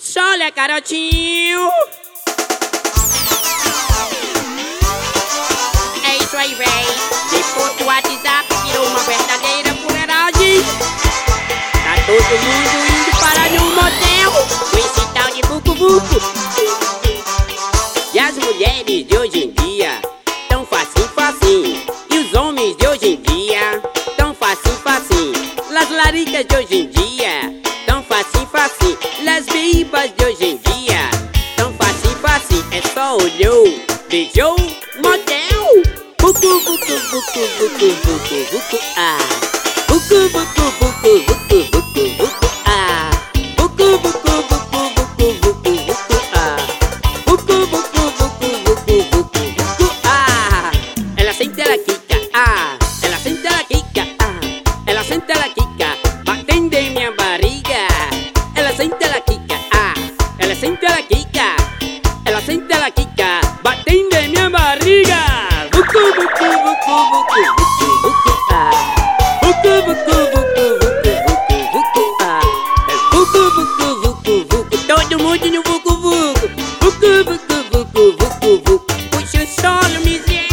Olha, garotinho. É isso aí, véi. Depois do WhatsApp virou uma verdadeira fuleiragem. Tá todo mundo indo parar num motel com esse tal de vucu-vucu. E as mulheres de hoje em dia tão facinho. E os homens de hoje em dia tão facinho. Las laricas de hoje em dia tão facinho. Las bibas de hoje em dia tão facinho. É só olhou, beijou, motel. Vucu, vucu, vucu, vucu, vucu, vucu, ah. Vucu, vucu, vucu, vucu, vucu, vucu, ah. Vucu, vucu, vucu, vucu, vucu, vucu, ah. Vucu, vucu, vucu, vucu, vucu, vucu, ah. Ela sente, ela quica, ah. Ela sente, ela quica, ah. Ela sente, ela quica, batendo em minha barriga. Ela sente, ela quica, ah. Ela sente, ela quica. Ela sente, ela quica, batendo em minha barriga. Vucu, vucu, vucu, vucu, vucu, vucu, ah. Vucu, vucu, vucu, vucu, vucu, vucu, ah. Vucu, vucu, vucu, vucu, todo mundo no vucu, vucu. Vucu, vucu, vucu, vucu, vucu, puxa o solo, miséria.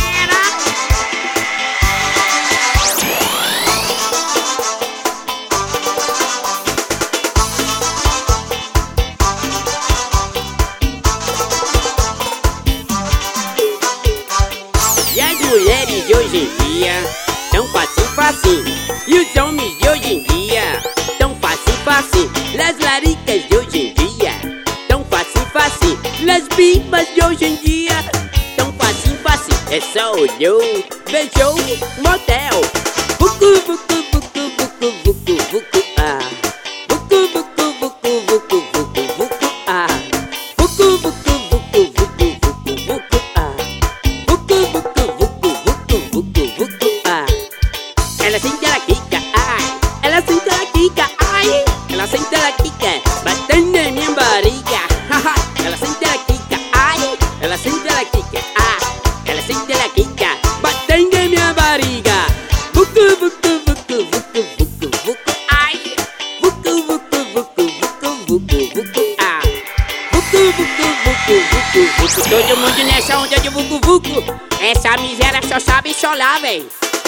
E as mulheres de hoje em dia tão facinho. E os homens de hoje em dia tão facinho. Las laricas de hoje em dia tão facinho. Las bibas de hoje em dia tão facinho. É só olhou, beijou, motel. Vucu, vucu, vucu, vucu, vucu, vucu, ah. Vucu, vucu, vucu, vucu, vucu, vucu, ah. Vucu, vucu, vucu, vucu, vucu, vucu, ah. Vucu, vucu, vucu, vucu, vucu, vucu, ah. Ela sente, ela quica, ai. Ela sente, ela quica, ai. Ela sente, ela quica, batendo em minha barriga. Ela sente, ela quica, ai. Ela sente, ela quica, ah. Ela sente, ela quica, batendo em minha barriga. Vucu, vucu, vucu, vucu, vucu, vucu, ai. Vucu, vucu, vucu, vucu, vucu, vucu, ah. Vucu, vucu, vucu, vucu, vucu. Todo mundo nessa onda de vucu, vucu. Essa miséria só sabe chorar, véi.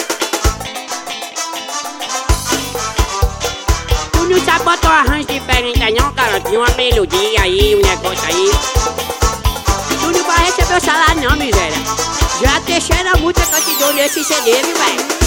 Tu não sabe botar um arranjo diferente aí não, cara? Tinha uma melodia aí, um negócio aí. Tu não vai receber o salário não, miséria. Já a terceira multa que eu te dou nesse CD, viu, velho?